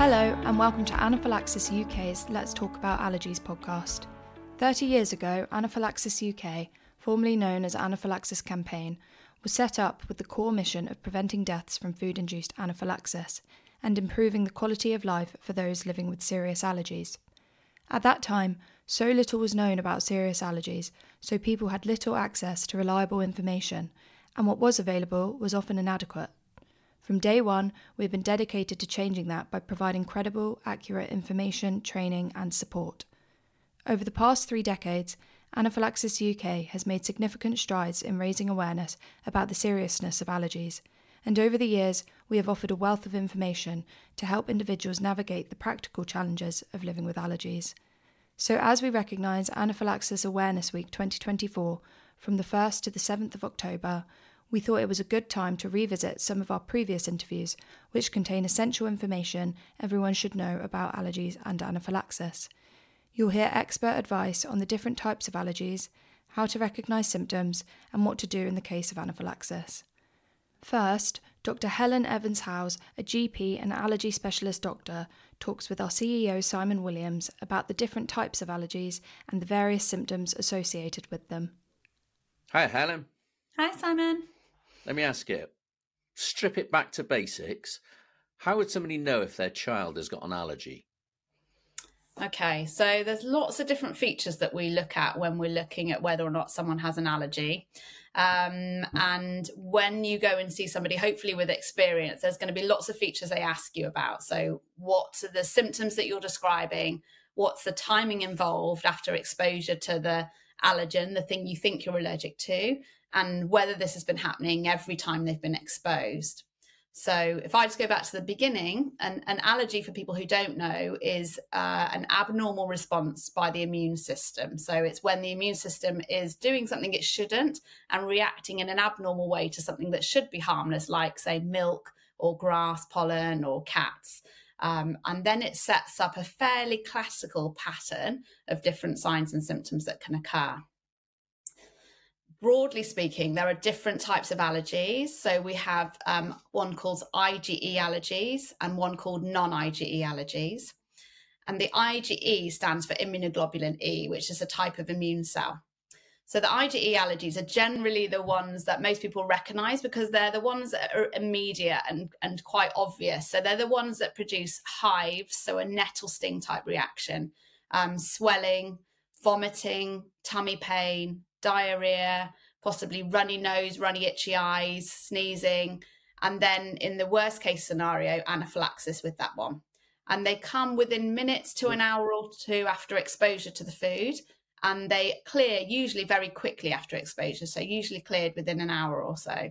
Hello and welcome to Anaphylaxis UK's Let's Talk About Allergies podcast. 30 years ago, Anaphylaxis UK, formerly known as Anaphylaxis Campaign, was set up with the core mission of preventing deaths from food-induced anaphylaxis and improving the quality of life for those living with serious allergies. At that time, so little was known about serious allergies, so people had little access to reliable information, and what was available was often inadequate. From day one, we've been dedicated to changing that by providing credible, accurate information, training and support. Over the past 3 decades, Anaphylaxis UK has made significant strides in raising awareness about the seriousness of allergies, and over the years we have offered a wealth of information to help individuals navigate the practical challenges of living with allergies. So as we recognise Anaphylaxis Awareness Week 2024 from the 1st to the 7th of October, we thought it was a good time to revisit some of our previous interviews, which contain essential information everyone should know about allergies and anaphylaxis. You'll hear expert advice on the different types of allergies, how to recognise symptoms, and what to do in the case of anaphylaxis. First, Dr. Helen Evans-Howes, a GP and allergy specialist doctor, talks with our CEO Simon Williams about the different types of allergies and the various symptoms associated with them. Hi, Helen. Hi, Simon. Let me ask you, strip it back to basics. How would somebody know if their child has got an allergy? Okay, so there's lots of different features that we look at when we're looking at whether or not someone has an allergy. And when you go and see somebody, hopefully with experience, there's going to be lots of features they ask you about. So what are the symptoms that you're describing? What's the timing involved after exposure to the allergen, the thing you think you're allergic to, and whether this has been happening every time they've been exposed. So if I just go back to the beginning, an allergy, for people who don't know, is an abnormal response by the immune system. So it's when the immune system is doing something it shouldn't and reacting in an abnormal way to something that should be harmless, like, say, milk or grass pollen or cats. And then it sets up a fairly classical pattern of different signs and symptoms that can occur. Broadly speaking, there are different types of allergies. So we have one called IgE allergies and one called non-IgE allergies. And the IgE stands for immunoglobulin E, which is a type of immune cell. So the IgE allergies are generally the ones that most people recognise because they're the ones that are immediate and quite obvious. So they're the ones that produce hives, so a nettle sting type reaction, swelling, vomiting, tummy pain, diarrhea, possibly runny nose, runny itchy eyes, sneezing, and then in the worst case scenario, anaphylaxis with that one. And they come within minutes to an hour or two after exposure to the food, and they clear usually very quickly after exposure, so usually cleared within an hour or so.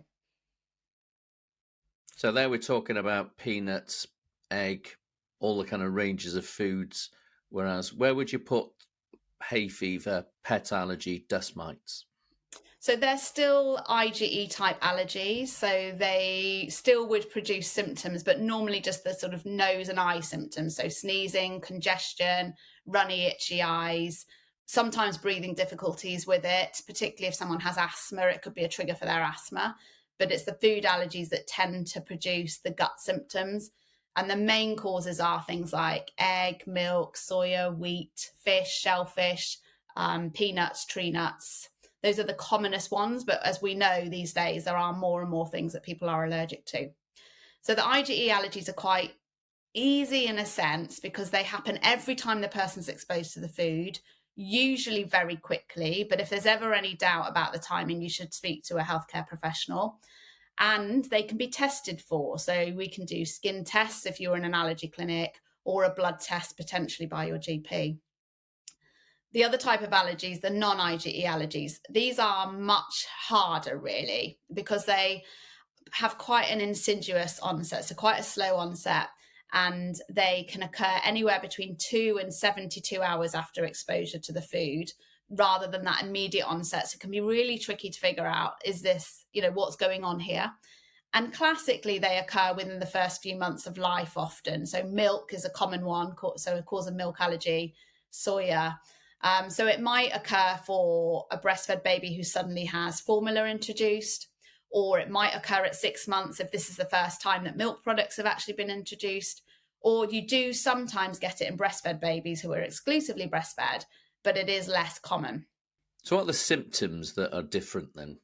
So there we're talking about peanuts, egg, all the kind of ranges of foods, whereas where would you put hay fever, pet allergy, dust mites? So they're still IgE type allergies. So they still would produce symptoms, but normally just the sort of nose and eye symptoms. So sneezing, congestion, runny, itchy eyes, sometimes breathing difficulties with it, particularly if someone has asthma, it could be a trigger for their asthma. But it's the food allergies that tend to produce the gut symptoms. And the main causes are things like egg, milk, soya, wheat, fish, shellfish, peanuts, tree nuts. Those are the commonest ones. But as we know these days, there are more and more things that people are allergic to. So the IgE allergies are quite easy in a sense because they happen every time the person's exposed to the food, usually very quickly. But if there's ever any doubt about the timing, you should speak to a healthcare professional. And they can be tested for. So we can do skin tests if you're in an allergy clinic or a blood test potentially by your GP. The other type of allergies, the non-IgE allergies, these are much harder really because they have quite an insidious onset, so quite a slow onset, and they can occur anywhere between 2 and 72 hours after exposure to the food, rather than that immediate onset. So it can be really tricky to figure out, is this, what's going on here? And classically, they occur within the first few months of life often. So milk is a common one, so it causes a milk allergy, soya. So it might occur for a breastfed baby who suddenly has formula introduced, or it might occur at 6 months if this is the first time that milk products have actually been introduced, Or you do sometimes get it in breastfed babies who are exclusively breastfed, but it is less common. So what are the symptoms that are different then?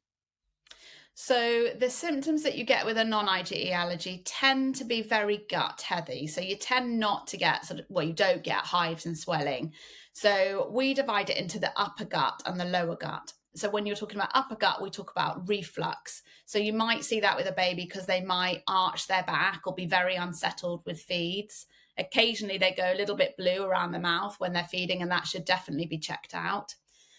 So the symptoms that you get with a non-IgE allergy tend to be very gut heavy. So you tend not to get you don't get hives and swelling. So we divide it into the upper gut and the lower gut. So when you're talking about upper gut, we talk about reflux. So you might see that with a baby because they might arch their back or be very unsettled with feeds. Occasionally they go a little bit blue around the mouth when they're feeding, and that should definitely be checked out.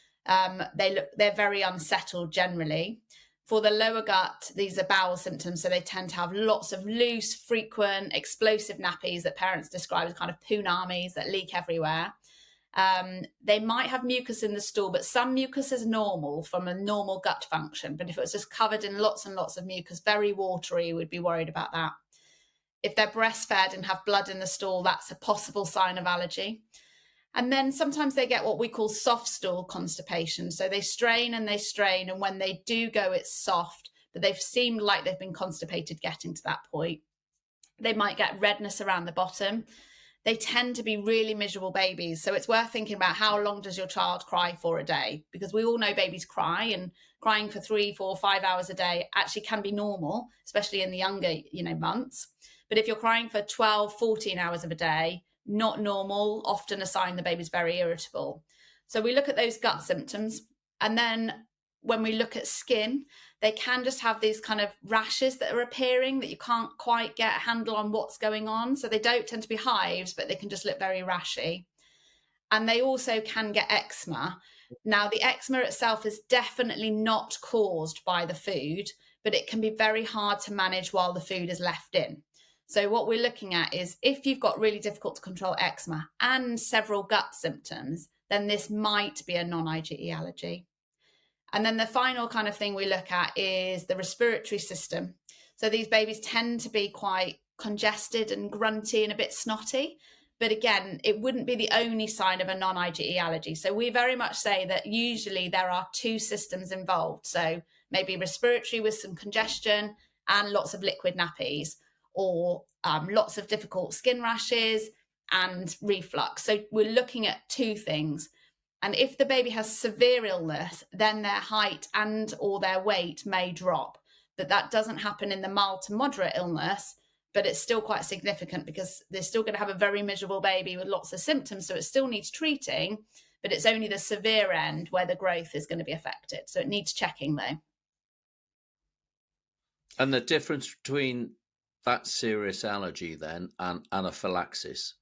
They're very unsettled generally. For the lower gut, these are bowel symptoms, so they tend to have lots of loose, frequent, explosive nappies that parents describe as kind of punamis that leak everywhere. They might have mucus in the stool, but some mucus is normal from a normal gut function. But if it was just covered in lots and lots of mucus, very watery, we'd be worried about that. If they're breastfed and have blood in the stool, that's a possible sign of allergy. And then sometimes they get what we call soft stool constipation. So they strain, and when they do go, it's soft, but they've seemed like they've been constipated getting to that point. They might get redness around the bottom. They tend to be really miserable babies. So it's worth thinking about how long does your child cry for a day? Because we all know babies cry, and crying for 3, 4, 5 hours a day actually can be normal, especially in the younger, months. But if you're crying for 12, 14 hours of a day, not normal, often a sign the baby's very irritable. So we look at those gut symptoms. And then when we look at skin, they can just have these kind of rashes that are appearing that you can't quite get a handle on what's going on. So they don't tend to be hives, but they can just look very rashy. And they also can get eczema. Now, the eczema itself is definitely not caused by the food, but it can be very hard to manage while the food is left in. So what we're looking at is if you've got really difficult to control eczema and several gut symptoms, then this might be a non-IgE allergy. And then the final kind of thing we look at is the respiratory system. So these babies tend to be quite congested and grunty and a bit snotty. But again, it wouldn't be the only sign of a non-IgE allergy. So we very much say that usually there are 2 systems involved. So maybe respiratory with some congestion and lots of liquid nappies, or lots of difficult skin rashes and reflux. So we're looking at 2 things. And if the baby has severe illness, then their height and or their weight may drop. But that doesn't happen in the mild to moderate illness, but it's still quite significant because they're still going to have a very miserable baby with lots of symptoms. So it still needs treating, but it's only the severe end where the growth is going to be affected. So it needs checking though. And the difference between that serious allergy then and anaphylaxis?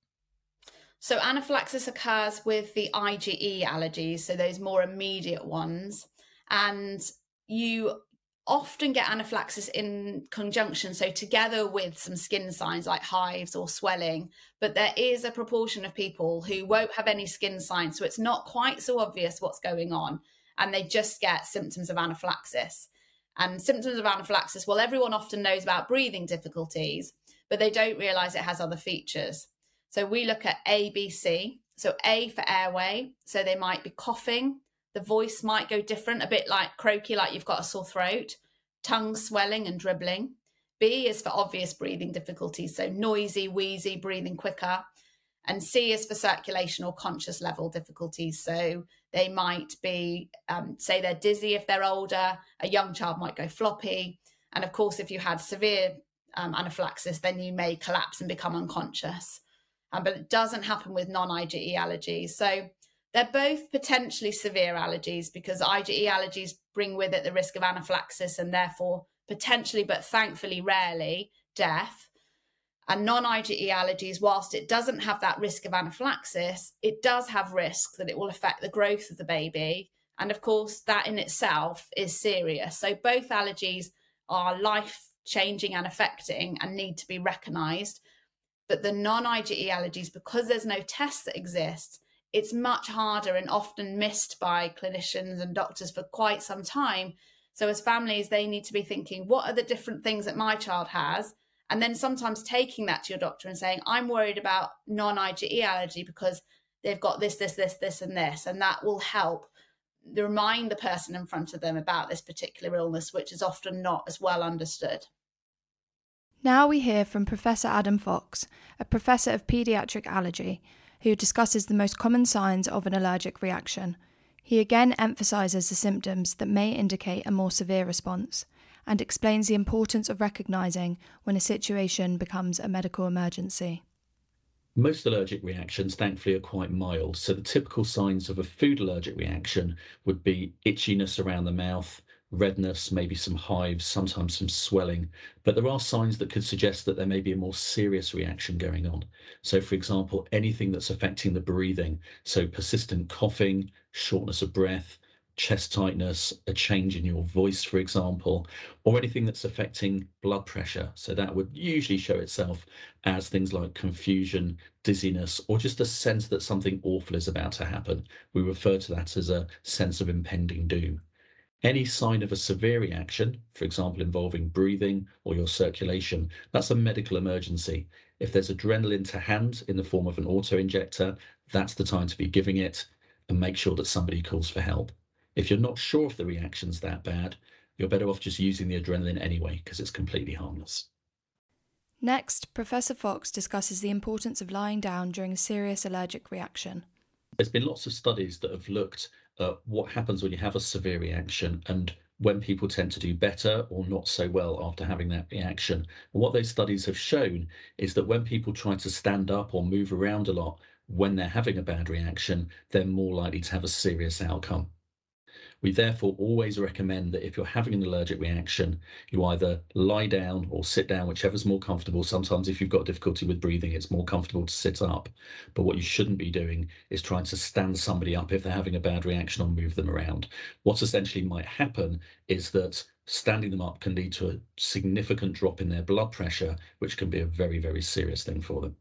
So anaphylaxis occurs with the IgE allergies, so those more immediate ones. And you often get anaphylaxis in conjunction, so together with some skin signs like hives or swelling. But there is a proportion of people who won't have any skin signs, so it's not quite so obvious what's going on, and they just get symptoms of anaphylaxis. And symptoms of anaphylaxis, well, everyone often knows about breathing difficulties, but they don't realise it has other features. So we look at ABC. So A for airway. So they might be coughing. The voice might go different, a bit like croaky, like you've got a sore throat. Tongue swelling and dribbling. B is for obvious breathing difficulties. So noisy, wheezy, breathing quicker. And C is for circulation or conscious level difficulties. So they might be, say they're dizzy if they're older. A young child might go floppy. And of course, if you had severe anaphylaxis, then you may collapse and become unconscious. But it doesn't happen with non-IgE allergies. So they're both potentially severe allergies because IgE allergies bring with it the risk of anaphylaxis and therefore potentially, but thankfully rarely, death. And non-IgE allergies, whilst it doesn't have that risk of anaphylaxis, it does have risk that it will affect the growth of the baby. And of course, that in itself is serious. So both allergies are life-changing and affecting and need to be recognised. But the non-IgE allergies, because there's no tests that exist, it's much harder and often missed by clinicians and doctors for quite some time. So as families, they need to be thinking, what are the different things that my child has? And then sometimes taking that to your doctor and saying, I'm worried about non-IgE allergy because they've got this, this, this, this, and this. And that will help remind the person in front of them about this particular illness, which is often not as well understood. Now we hear from Professor Adam Fox, a professor of paediatric allergy, who discusses the most common signs of an allergic reaction. He again emphasises the symptoms that may indicate a more severe response and explains the importance of recognising when a situation becomes a medical emergency. Most allergic reactions, thankfully, are quite mild. So the typical signs of a food allergic reaction would be itchiness around the mouth, redness, maybe some hives, sometimes some swelling. But there are signs that could suggest that there may be a more serious reaction going on. So, for example, anything that's affecting the breathing, so persistent coughing, shortness of breath, chest tightness, a change in your voice, for example, or anything that's affecting blood pressure. So that would usually show itself as things like confusion, dizziness, or just a sense that something awful is about to happen. We refer to that as a sense of impending doom. Any sign of a severe reaction, for example, involving breathing or your circulation, that's a medical emergency. If there's adrenaline to hand in the form of an auto-injector, that's the time to be giving it, and make sure that somebody calls for help. If you're not sure if the reaction's that bad, you're better off just using the adrenaline anyway, because it's completely harmless. Next, Professor Fox discusses the importance of lying down during a serious allergic reaction. There's been lots of studies that have looked at what happens when you have a severe reaction and when people tend to do better or not so well after having that reaction. And what those studies have shown is that when people try to stand up or move around a lot when they're having a bad reaction, they're more likely to have a serious outcome. We therefore always recommend that if you're having an allergic reaction, you either lie down or sit down, whichever's more comfortable. Sometimes if you've got difficulty with breathing, it's more comfortable to sit up. But what you shouldn't be doing is trying to stand somebody up if they're having a bad reaction or move them around. What essentially might happen is that standing them up can lead to a significant drop in their blood pressure, which can be a very, very serious thing for them.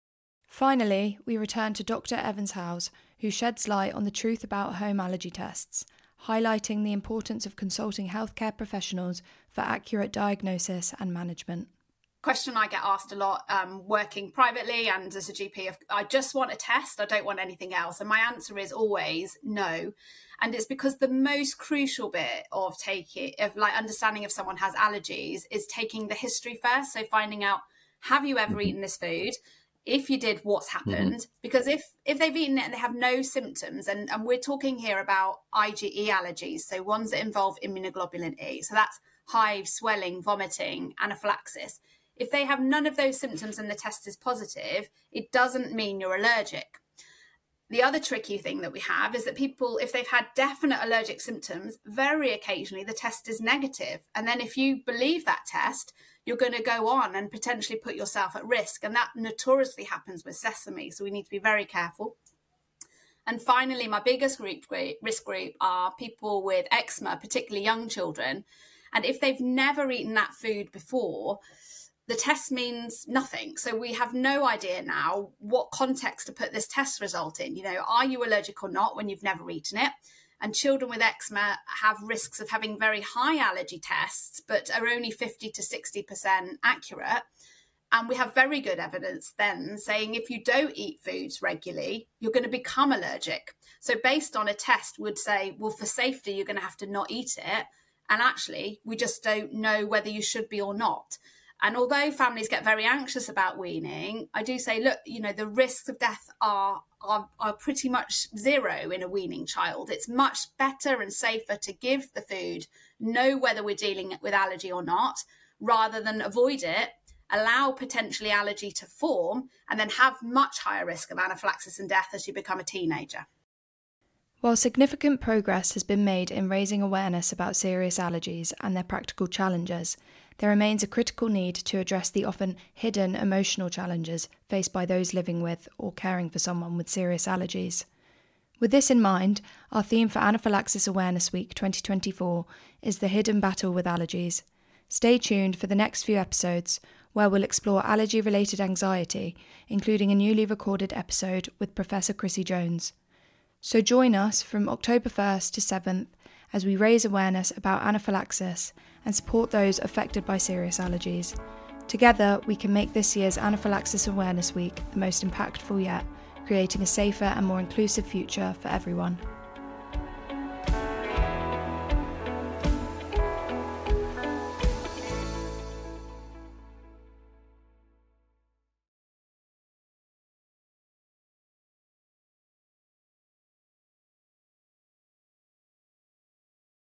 Finally, we return to Dr. Evans-Howes, who sheds light on the truth about home allergy tests, highlighting the importance of consulting healthcare professionals for accurate diagnosis and management. Question I get asked a lot working privately and as a GP of, I just want a test, I don't want anything else. And my answer is always no. And it's because the most crucial bit of understanding if someone has allergies is taking the history first. So finding out, have you ever eaten this food? If you did, what's happened? Because if they've eaten it and they have no symptoms, and we're talking here about IgE allergies, so ones that involve immunoglobulin E, so that's hives, swelling, vomiting, anaphylaxis. If they have none of those symptoms and the test is positive, it doesn't mean you're allergic. The other tricky thing that we have is that people, if they've had definite allergic symptoms, very occasionally the test is negative. And then if you believe that test, you're going to go on and potentially put yourself at risk. And that notoriously happens with sesame. So we need to be very careful. And finally, my biggest risk group are people with eczema, particularly young children. And if they've never eaten that food before, the test means nothing. So we have no idea now what context to put this test result in. You know, are you allergic or not when you've never eaten it? And children with eczema have risks of having very high allergy tests, but are only 50 to 60% accurate. And we have very good evidence then saying if you don't eat foods regularly, you're going to become allergic. So based on a test would say, well, for safety, you're going to have to not eat it. And actually, we just don't know whether you should be or not. And although families get very anxious about weaning, I do say, look, you know, the risks of death are pretty much zero in a weaning child. It's much better and safer to give the food, know whether we're dealing with allergy or not, rather than avoid it, allow potentially allergy to form, and then have much higher risk of anaphylaxis and death as you become a teenager. While significant progress has been made in raising awareness about serious allergies and their practical challenges, there remains a critical need to address the often hidden emotional challenges faced by those living with or caring for someone with serious allergies. With this in mind, our theme for Anaphylaxis Awareness Week 2024 is the hidden battle with allergies. Stay tuned for the next few episodes, where we'll explore allergy-related anxiety, including a newly recorded episode with Professor Chrissy Jones. So join us from October 1st to 7th as we raise awareness about anaphylaxis and support those affected by serious allergies. Together, we can make this year's Anaphylaxis Awareness Week the most impactful yet, creating a safer and more inclusive future for everyone.